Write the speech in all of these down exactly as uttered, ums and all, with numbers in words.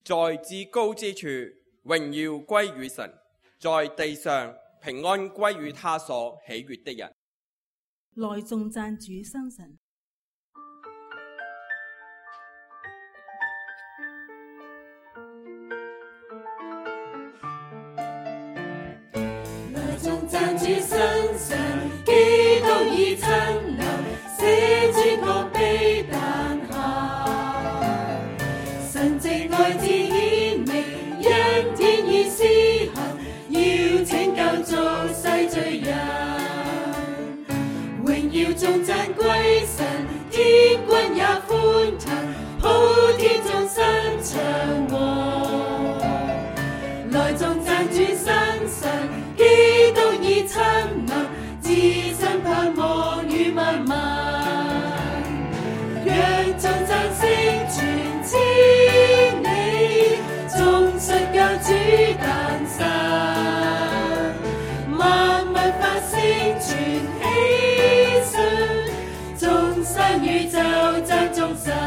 在至高之處，榮耀歸於神；在地上，平安歸於他所喜悅的人。 來頌讚主生神。 來頌讚主生神，基督已親臨，寫主角被誕下，神藉愛子顯明，恩典已施行，要拯救眾世罪人。榮耀頌讚歸神，天軍也歡騰，普天眾生祥和。來頌讚主生神，基督已親臨，至身盼望與萬民。讓頌讚聲傳千里，眾述救主誕生。萬民發聲傳喜訊，眾生宇宙讚頌神。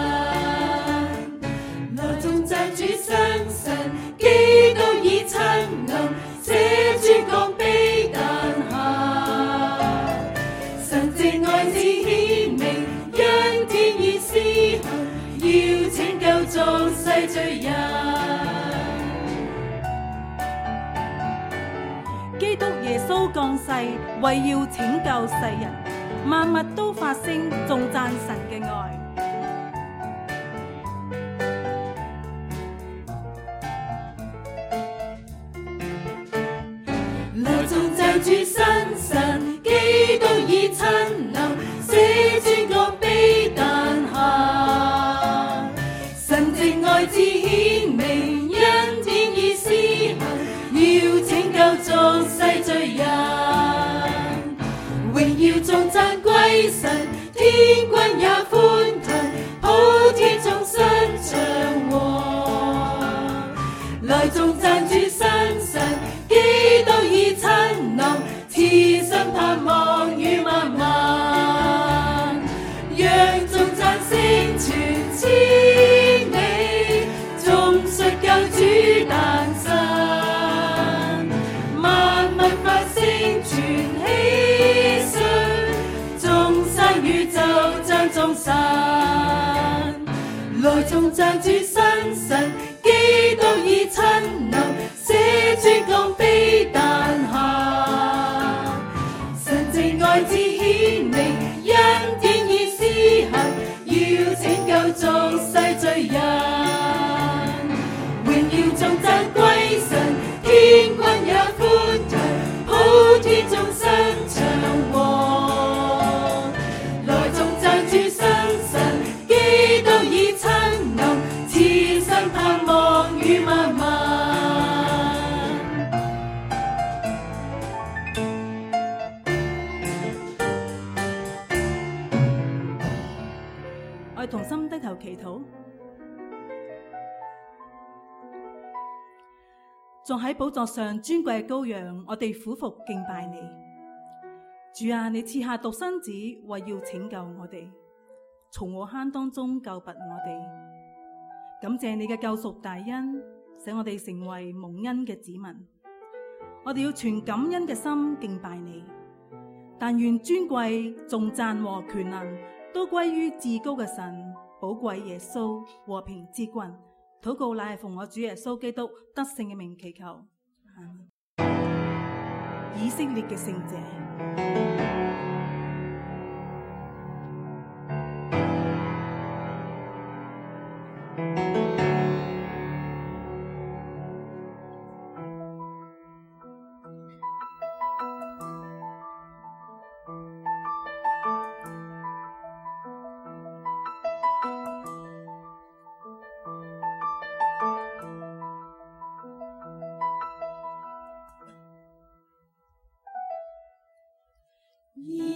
來頌讚主生神，基督已親臨，寫主角被誕下。神藉愛子顯明，恩典已施行，要拯救眾世罪人。 基督耶穌降世，為要拯救世人，萬物都發聲頌讚神嘅愛。 來頌讚主生神，基督已親臨，寫主角被誕下。神藉愛子顯明，恩典已施行，要拯救眾世罪人。榮耀頌讚歸神，天軍也歡騰，普天眾生祥和。來頌讚主生神，基督已親臨，賜身盼望與萬民。讓頌讚聲傳千里，眾述救主誕生。萬民發聲傳喜訊，眾生宇宙讚頌神。來頌讚主生神，基督已親臨，寫主角被誕下。神藉愛子顯明，恩典已施行，要拯救眾世罪人。榮耀頌讚歸神，天軍也歡騰，普天眾生祥和。來頌讚主生神，基督已親臨，賜身盼望與萬民。 我哋同心低頭祈禱，仲喺寶座上尊貴嘅羔羊，我哋俯伏敬拜你。主啊，你賜下獨生子，為要拯救我哋，從禍坑當中救拔我哋。感謝你嘅救贖大恩，使我哋成為蒙恩嘅子民。我哋要存感恩嘅心敬拜你，但願尊貴、頌讚和權能都歸於至高嘅神，寶貴耶穌，和平之君。禱告乃係奉我主耶穌基督得勝嘅名祈求。阿們。以色列嘅聖者， 以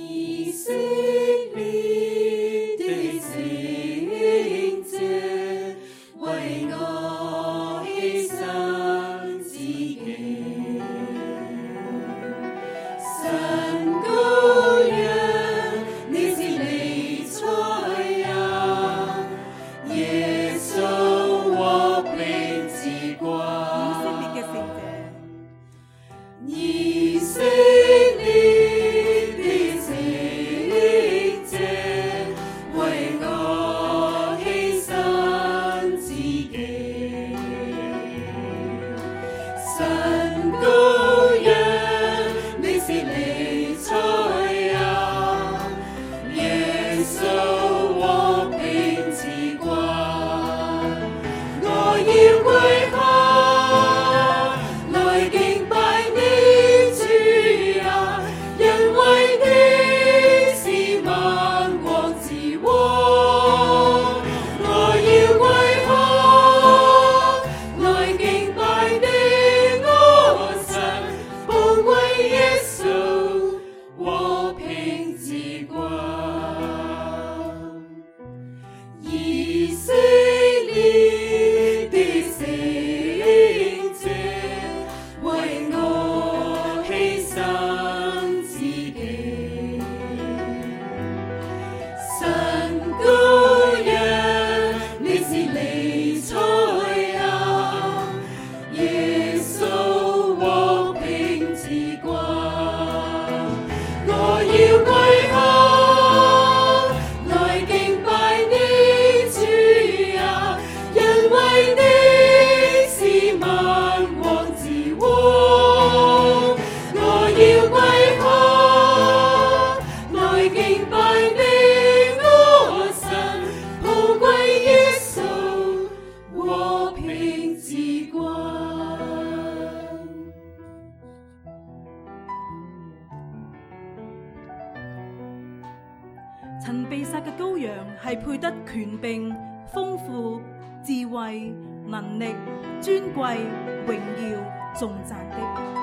曾被殺嘅羔羊係配得權柄、豐富、智慧、能力、尊貴、榮耀、頌讚的。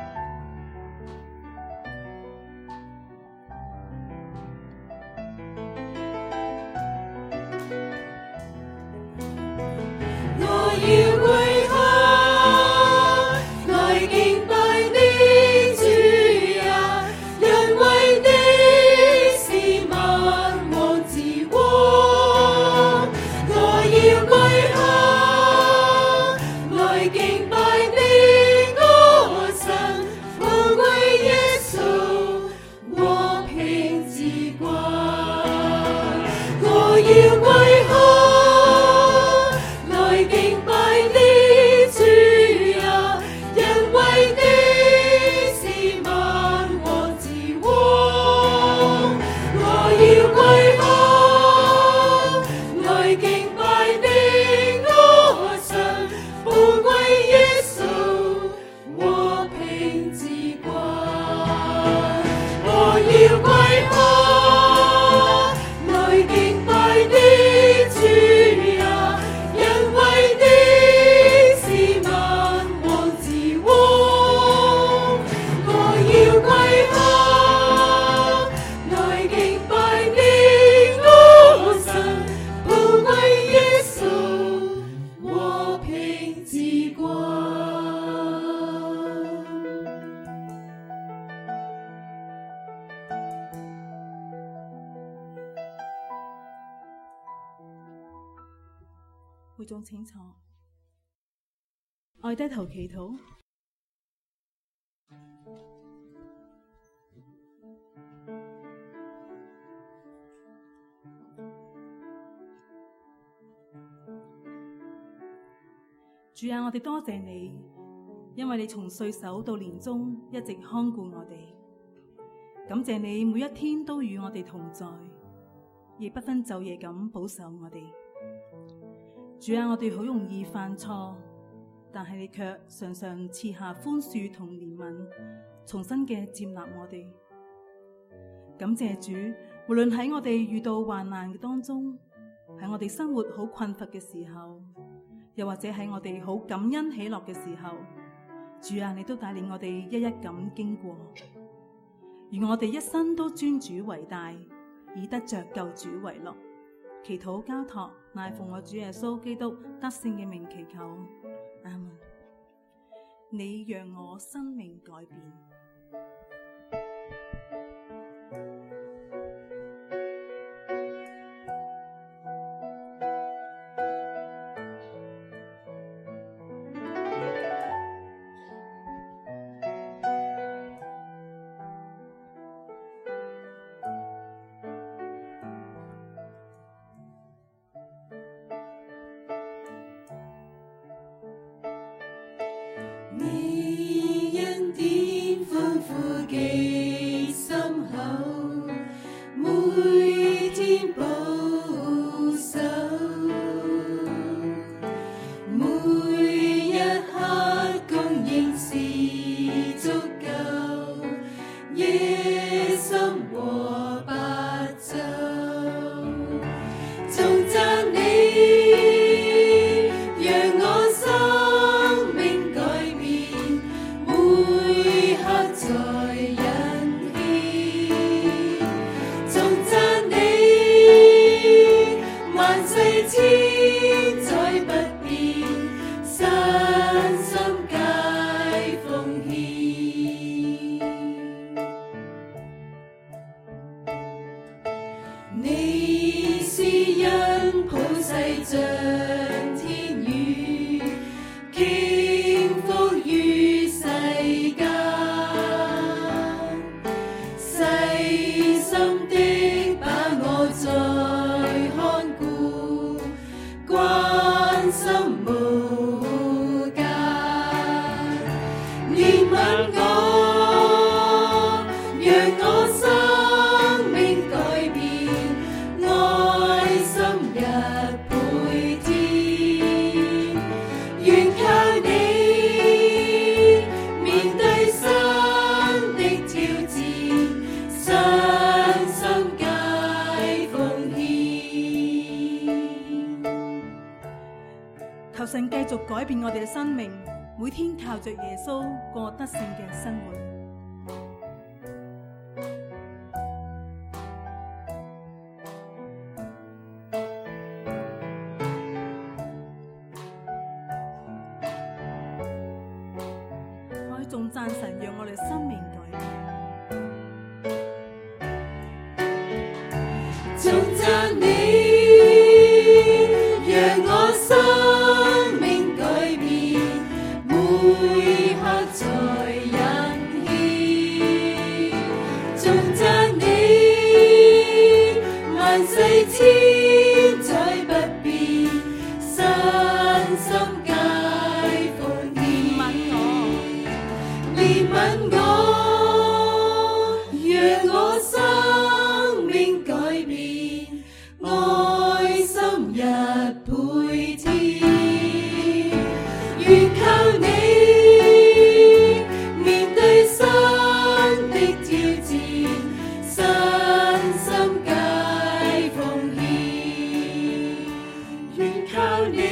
會眾請坐，我低頭祈禱。主啊，我哋多謝你，因為你從歲首到年終一直看顧我哋。感謝你每一天都與我哋同在，亦不分晝夜咁保守我哋。主啊，我哋好容易犯錯，但係你卻常常賜下寬恕同憐憫，重新嘅接納我哋。感謝主，無論喺我哋遇到患難嘅當中，喺我哋生活好困乏嘅時候，又或者喺我哋好感恩喜樂嘅時候，主啊，你都帶領我哋一一咁經過。願我哋一生都尊主為大，以得着救主為樂。祈禱交託，乃奉我主耶穌基督得勝嘅名祈求，阿門。你讓我生命改變。 你恩典豐富極深厚，每天保守，每一刻供應是足夠，夜深和白晝，頌讚你，讓我生命改變，每刻在人牽，頌讚你，萬世千載不變，身心皆奉獻。你施恩普世像天雨，傾覆於世間，細心的把我再看顧，關心無間，憐憫我，讓我生命改變，愛心一倍添。 神繼續改變我哋嘅生命，每天靠着耶穌過得勝嘅生活。我哋仲讚神，讓我哋生命改變。 頌讚你，讓我生命改變，每刻在欣喜。頌讚你，萬世千載不變，身心皆奉獻。憐憫我，讓我生命改變，愛心一倍添。願靠你面對新的挑戰，身心皆奉獻。願靠你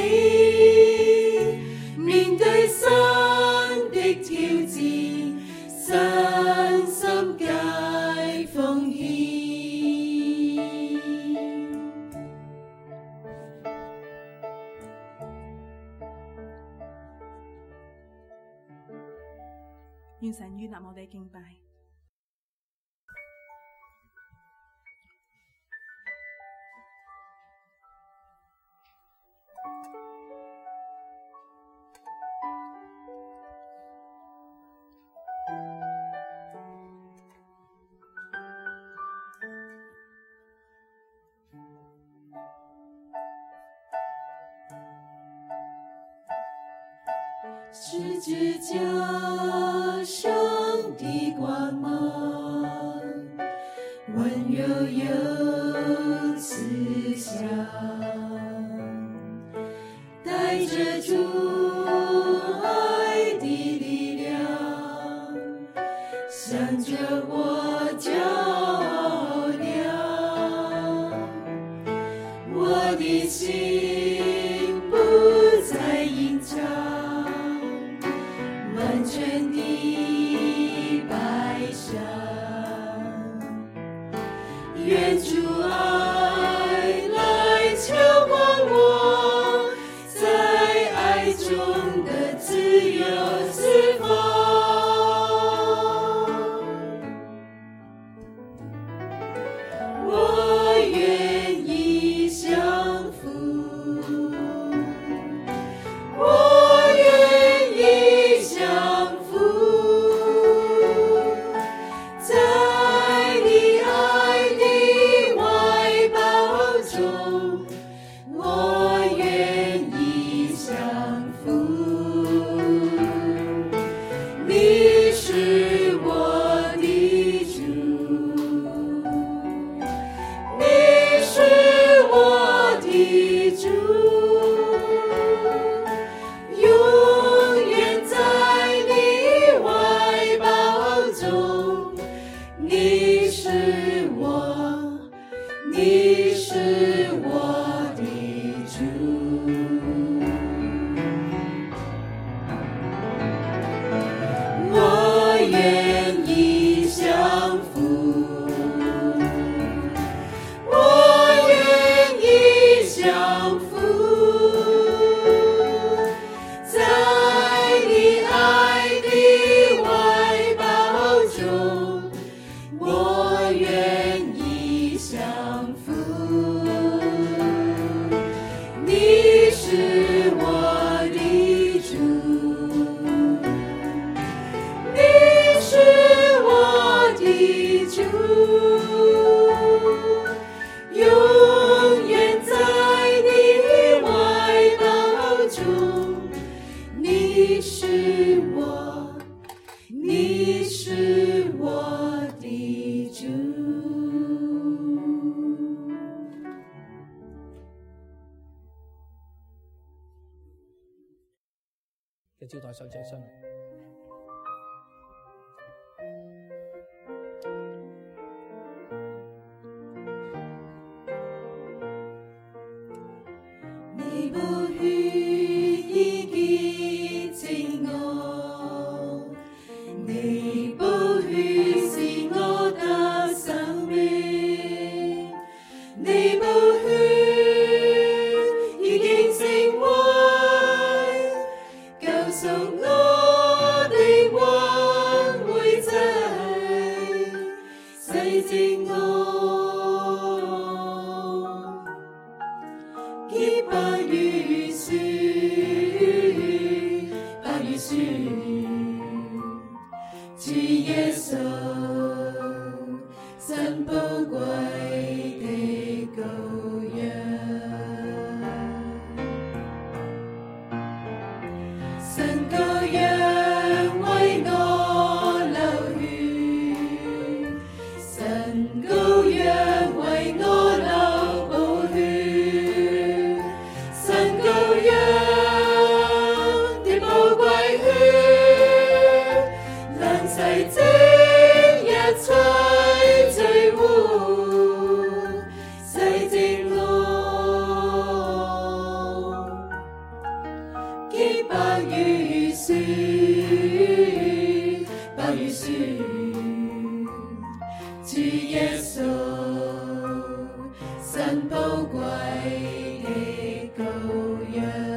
面對新的挑戰，身心皆奉獻。 願神悅納我哋敬拜。 十字架上的光芒，温柔又慈祥，带着主爱的力量，向着我照亮。我的心不再隐藏，完全的摆上，愿主爱来浇灌我，在爱中的自由释放。我愿意降服，我愿意降服，在你爱的怀抱中，我愿意降服。你是我的主，你是我的主，永远在你怀抱中。你是我，你是我的主。我愿意降服，我愿意降服，在你爱的怀抱中，我愿意降服。你是我的主，你是我的主，永远在你怀抱中。你是我，你是我的主。 嘅招待手借上嚟。 你不语潔白如雪，白如雪，主耶穌，神寶貴的羔羊，神羔羊為我流血，神羔羊為我流寶血，神羔羊的寶貴血，能洗淨一切罪污，洗淨我，潔白如雪，白如雪，主耶穌，神寶貴的羔羊。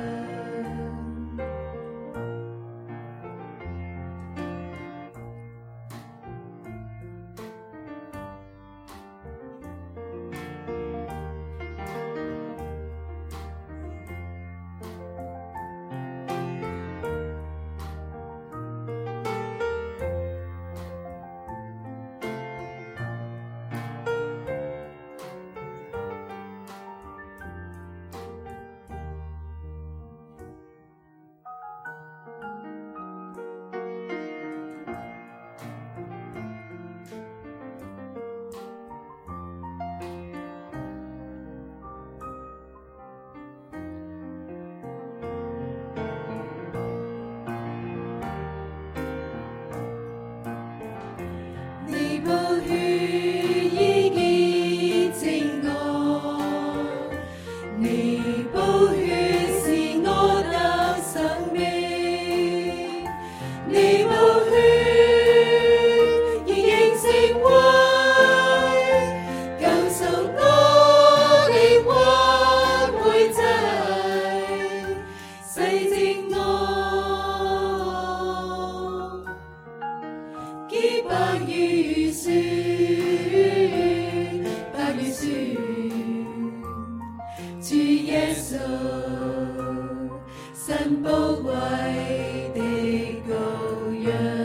你寶血已潔淨我，你寶血使我得生命，你寶血已形成為救贖我的挽回祭，洗淨我，潔白如雪，白如雪，主耶穌，神寶貴的羔羊，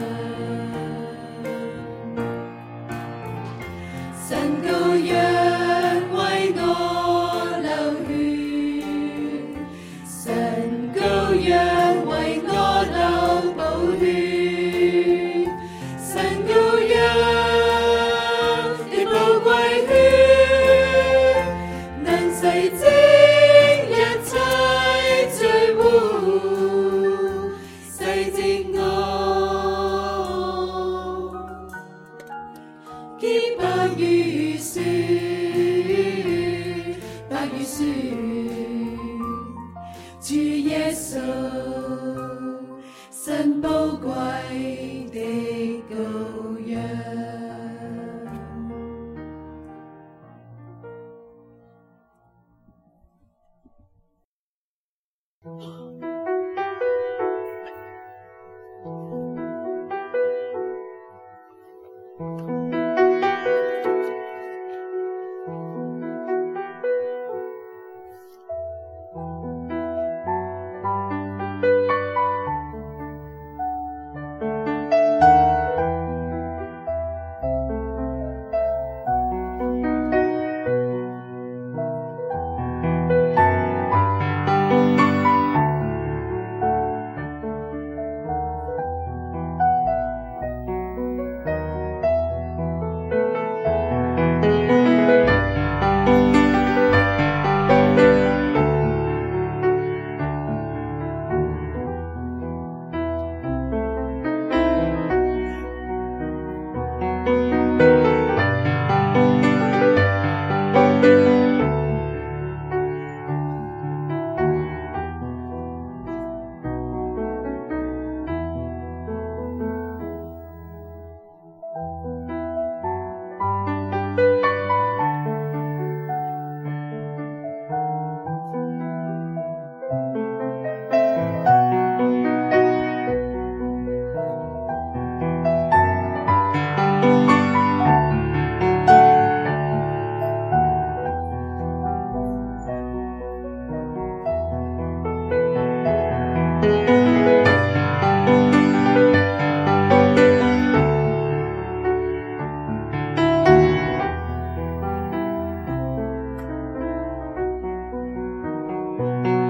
神羔羊為我流血，神羔羊為我流寶血，神羔羊的寶貴血，能洗淨一切罪污，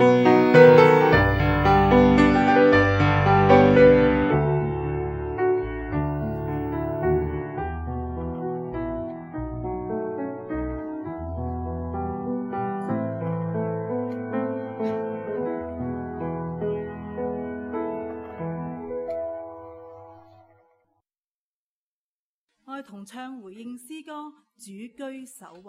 我哋同唱回應詩歌《主居首位》。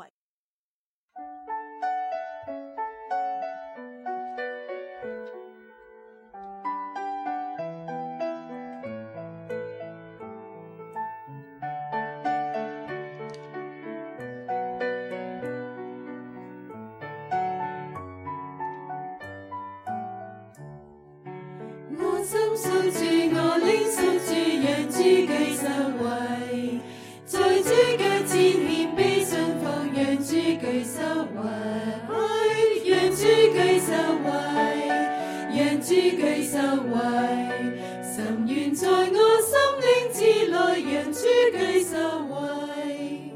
我心數住，我靈數住，讓主居首位。在主腳前獻悲信服，讓主居首位，讓主居首位，讓主居首位。神願在我心靈之內，讓主居首位。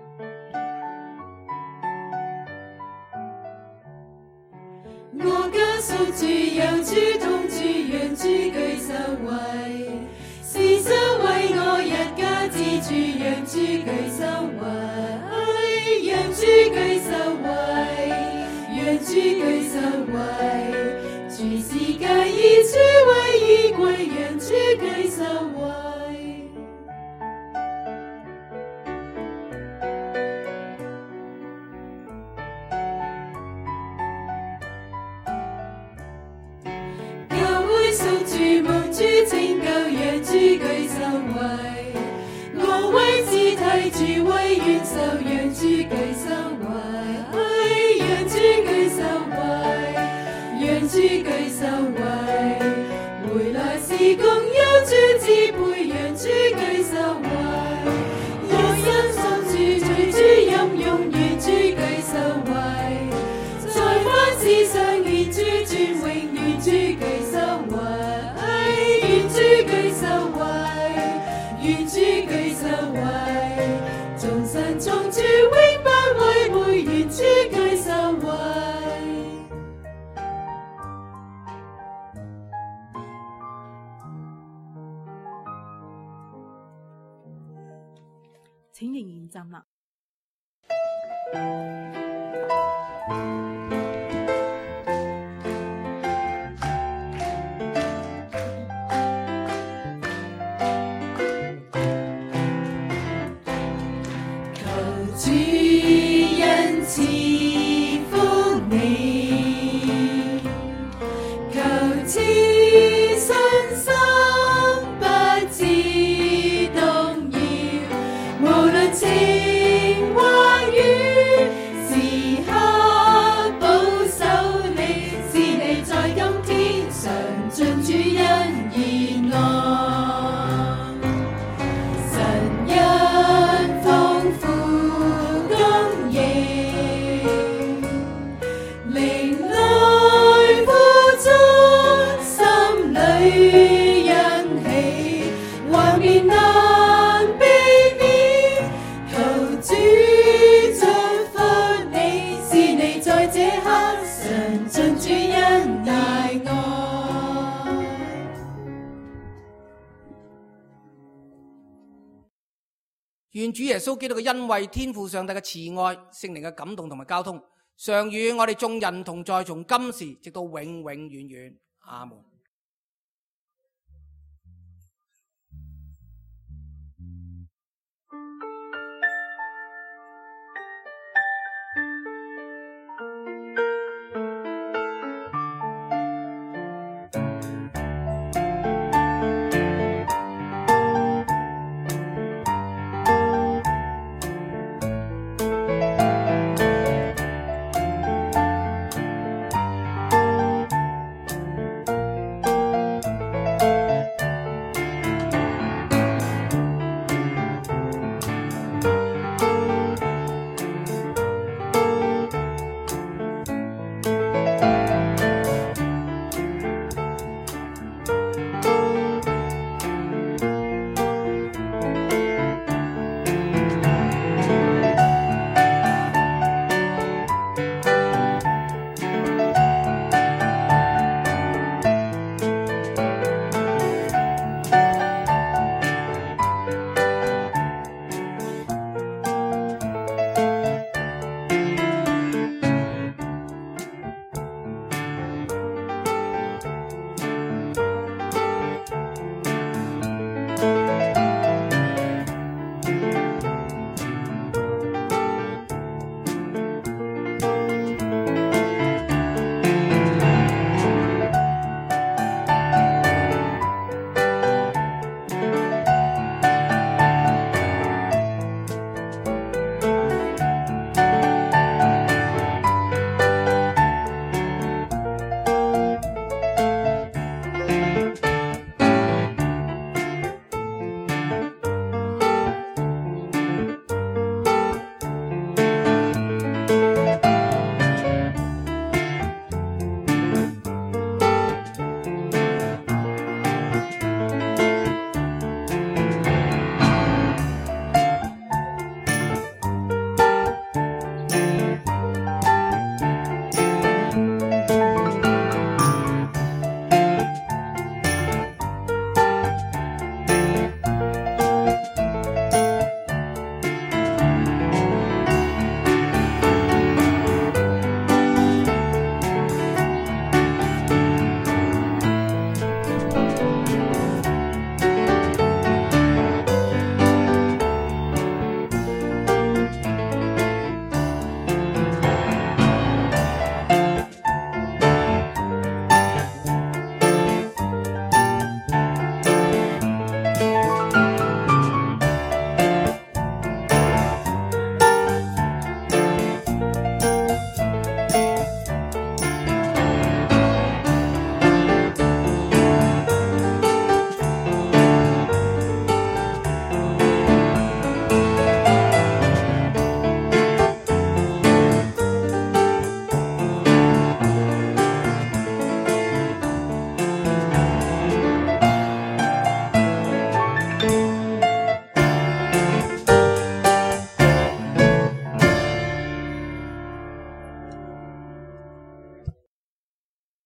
我家屬住，有主同住，讓主居首位。是想為我一家之主，讓主居首位，讓主居首位，讓主居首位。主是介以主為依歸，讓主居首位。教會屬住蒙主拯救，讓主居首位。我為肢體主為元首，讓主居首位，讓主居首位，讓主居首位。回來時共有主支配，讓主居首位。我因信主隨主任用，願主居首位。在凡事上願主尊榮，願主居首位，願主居首位，願主居首位。眾神眾主永不違背，願主居首位。 請仍然站立。 主恩賜福你，求賜信心不致動搖，無論晴或雨，時刻保守你，是你在今天常盡主恩義愛，神恩豐富。 願主耶穌基督嘅恩惠、天父上帝嘅慈愛、聖靈嘅感動同埋交通，常與我哋眾人同在，從今時直到永永遠遠。阿門。